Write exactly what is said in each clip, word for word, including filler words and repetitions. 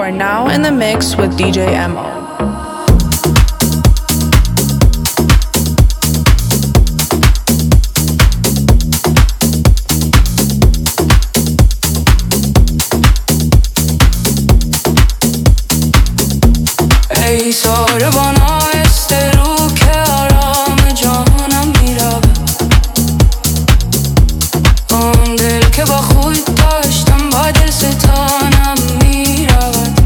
are now in the mix with D J M O. ای ساربان آهسته رو که آرام جانم میرم، آن دل که با خود داشتم با دل ستانم میرود.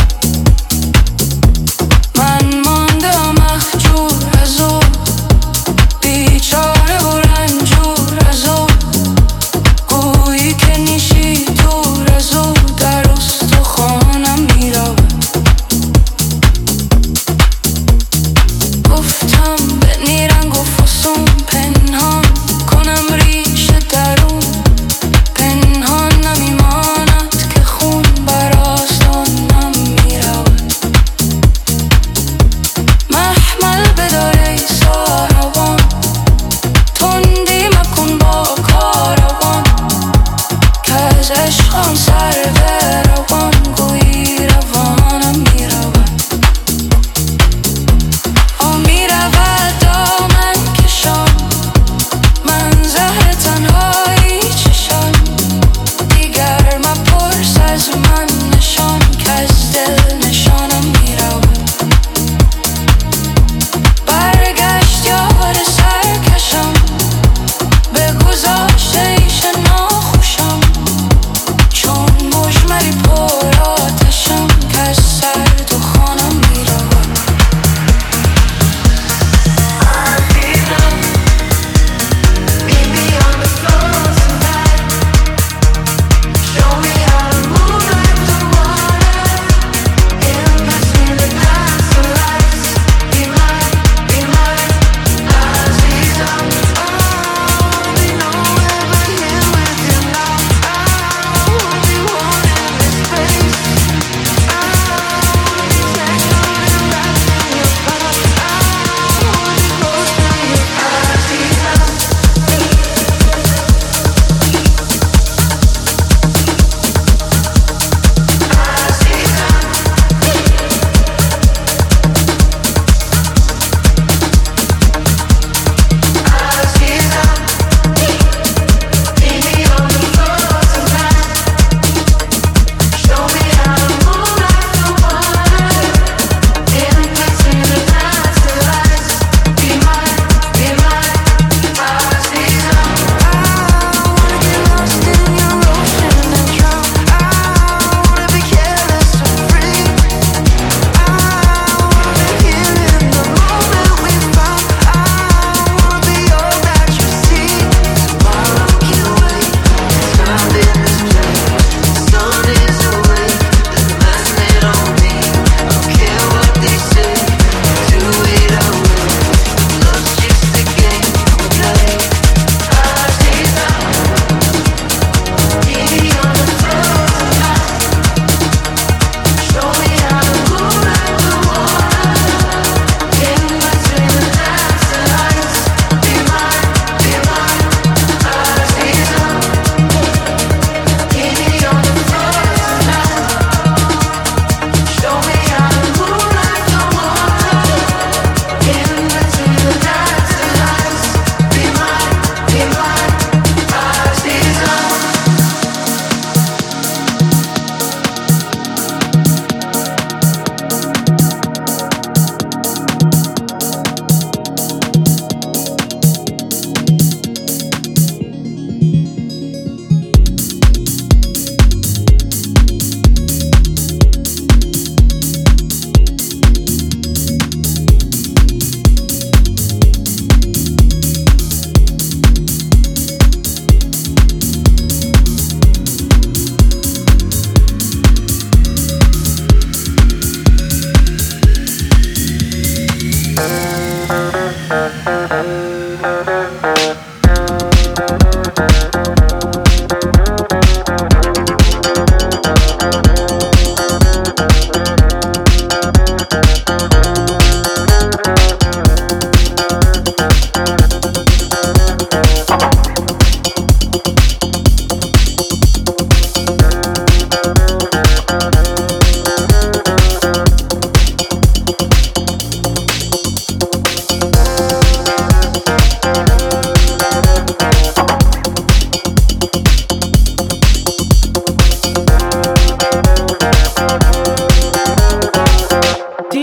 من مانده مخجور از او، بیچاره و رنجور از او، گویی که نیشی دور از او در استخوانم میرود.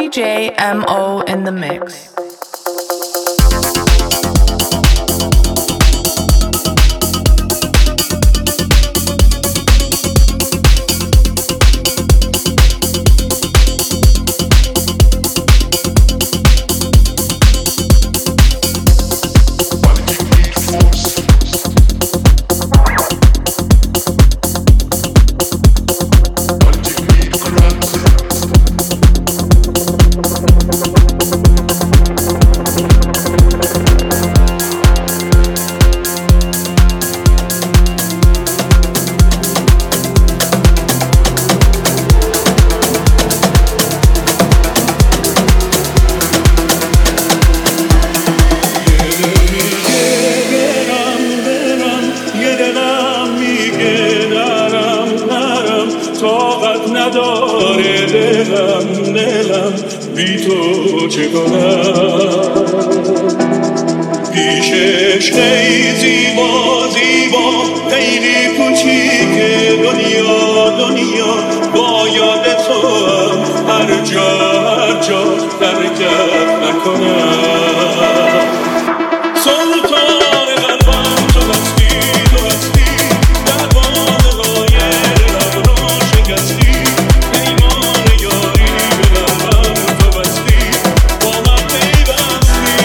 D J M O in the mix. بی تو چگونم پیشش خیلی زیبا زیبا خیلی کوچیک دنیا دنیا با یاد تو هم هر جا هر جا ترکت نکنم سلطان قلبم تو هستی تو هستی در باد غایر لب را شکستی پیمان یاری به لبم تو بستی با من پیوستی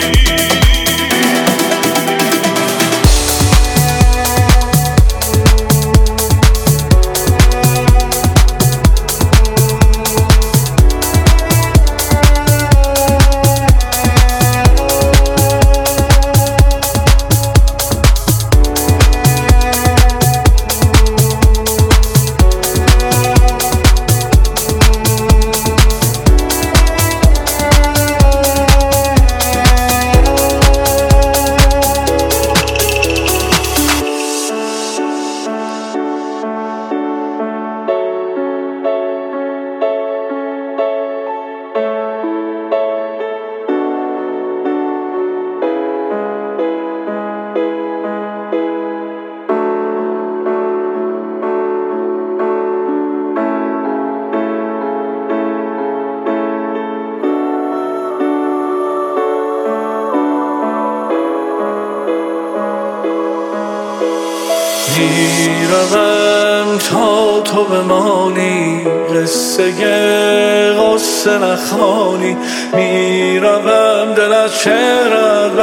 میروم تا تو بمانی قصه غصه نخوانی میروم دل از چهرت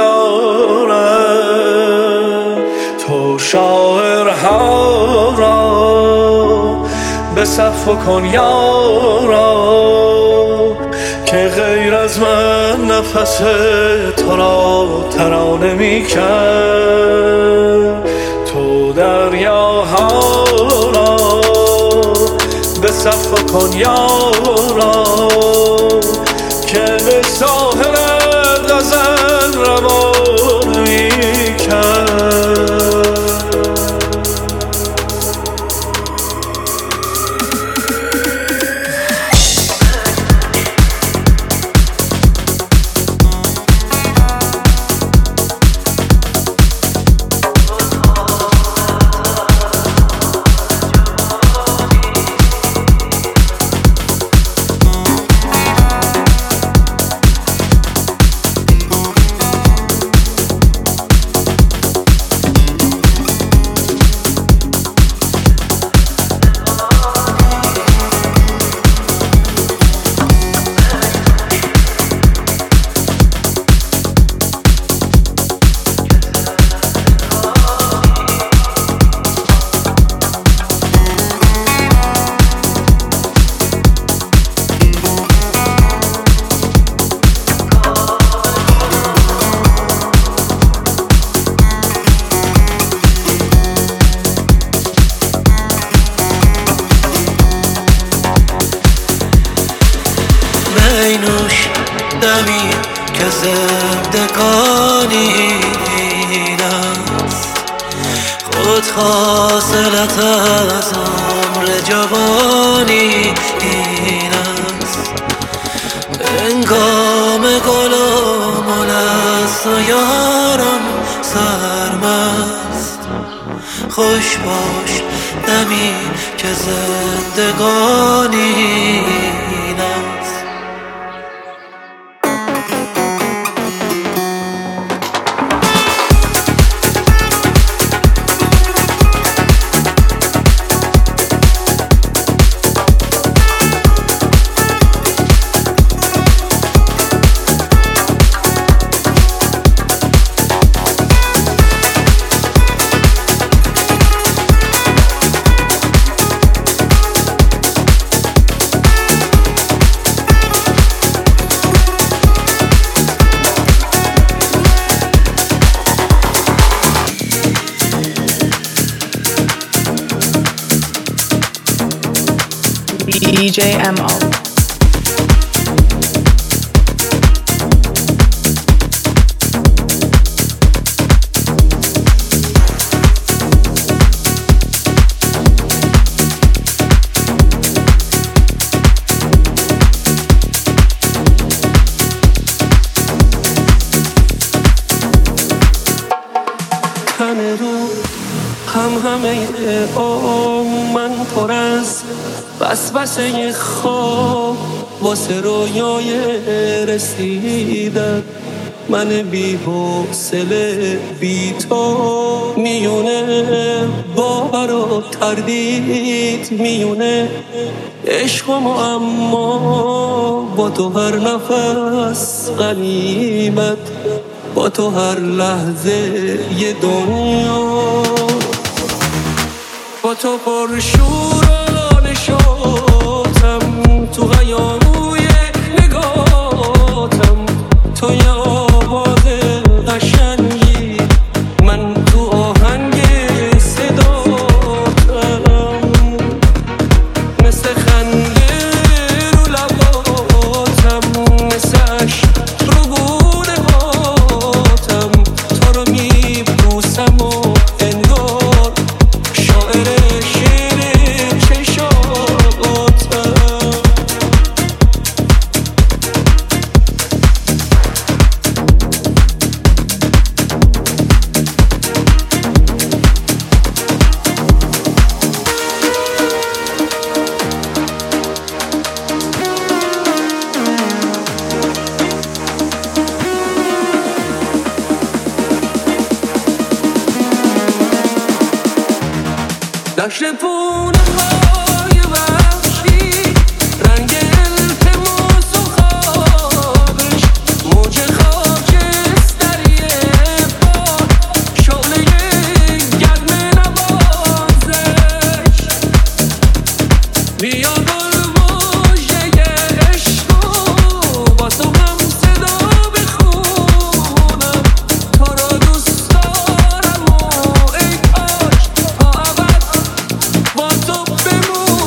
بردارم تو شاعرها را به صف کن یارا که غیر از من نفس تو را ترانه میکرد تو دریاها را به صف کن یارا که به ساحل غزل روان میکرد نوش دمی که زندگانی این است خود حاصلت از عمر جوانی این است انگام گل و ملست و یارم سرمست خوش باش دمی که زندگانی این است D J M O. هم همه آم من پر از وسوسه خواب واسه رویای رسیدن من بی حوصله بی تو میونه باور و تردید میونه عشقم اما با تو هر نفس غنیمت با تو هر لحظه یه دنیا با تو پر شور و نشاطم تو هیاهوی نگاتم تو یه آواز قشنگی من تو آهنگ صداتم مثل خنده رو لباتم مثل عشق رو گونه هاتم تو رو میبوسم و انگار شاعر شعر چشاتم دشت پونه های وحشی رنگ التماس و خوابش موج خاکستری باد شعله گرم نوازش بیا گل مژده عشق و با تو هم صدا بخونم تو را دوست دارم و ای کاش تا ابد با تو بمونم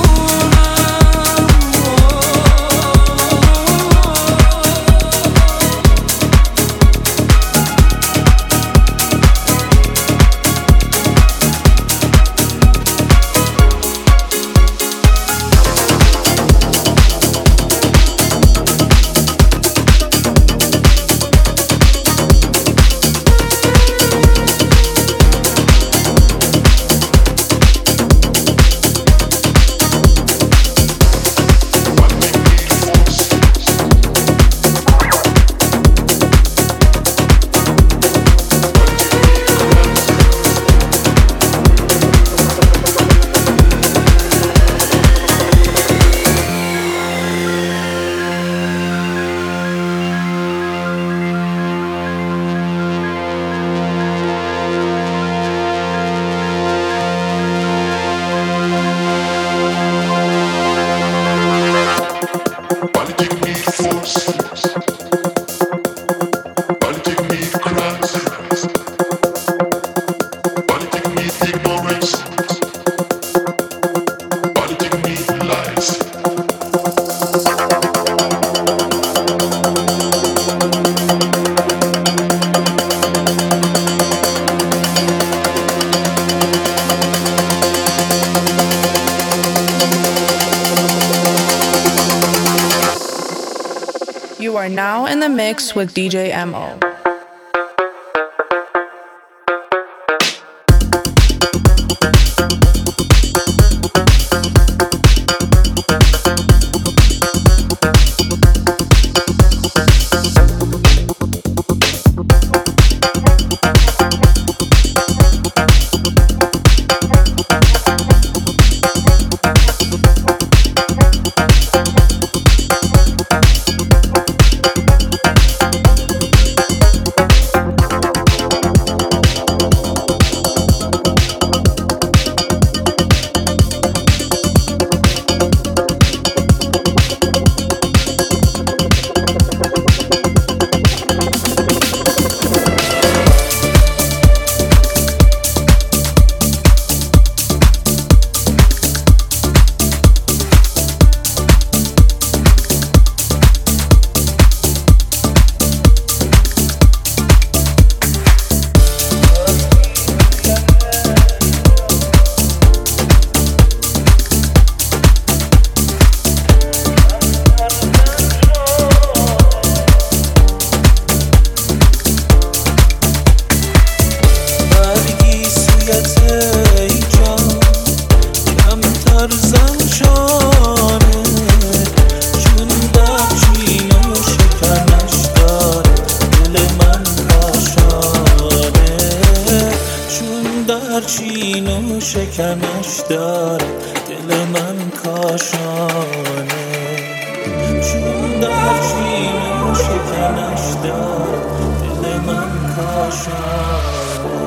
You are now in the mix with D J M O. شکنش دارد دل من کاشانه، چون در چین شکنش دارد دل من کاشانه.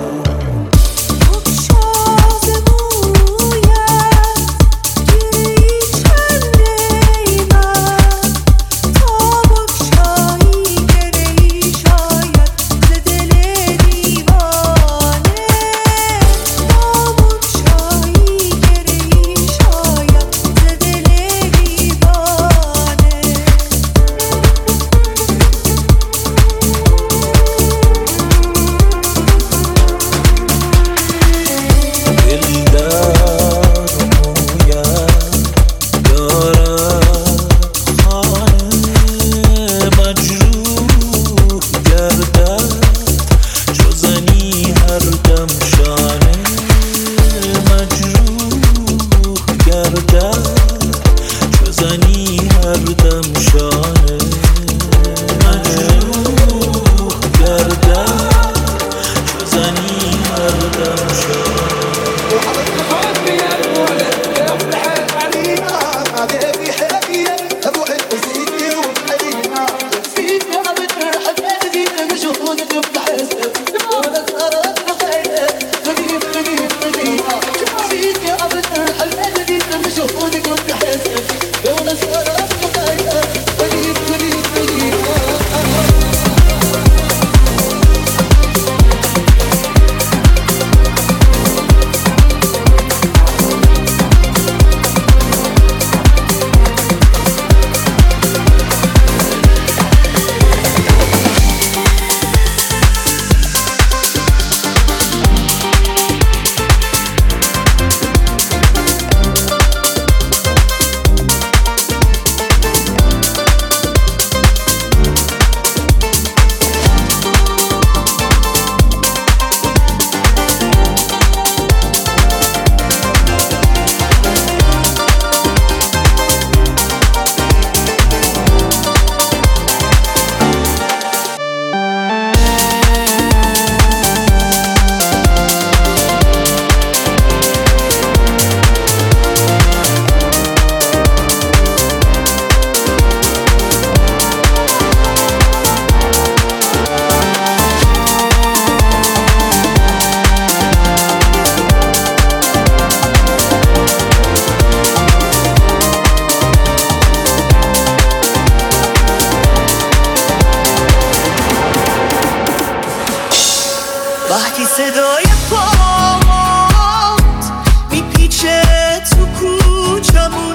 وقتی صدای پامات میپیچه تو کوچمون،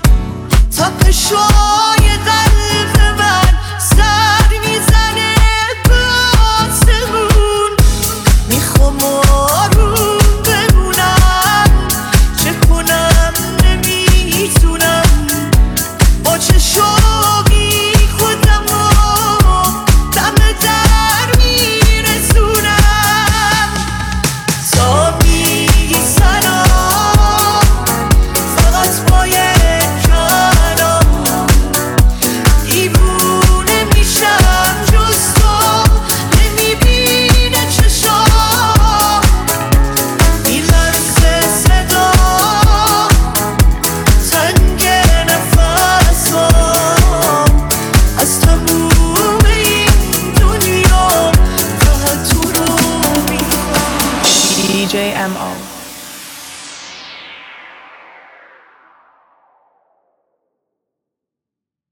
تپشای قلب من سر میزنه به آسمون. میخوام آروم بمونم، چه کنم نمیتونم، با چه شوقی خودم رو دم در میرسونم. تا میگی سلام فقط با یک کلام، دیوونه میشم جز تو نمیبینه چشام. میلرزه صدا تنگ نفسام، از تموم این دنیا فقط تو رو میخوام. D J M O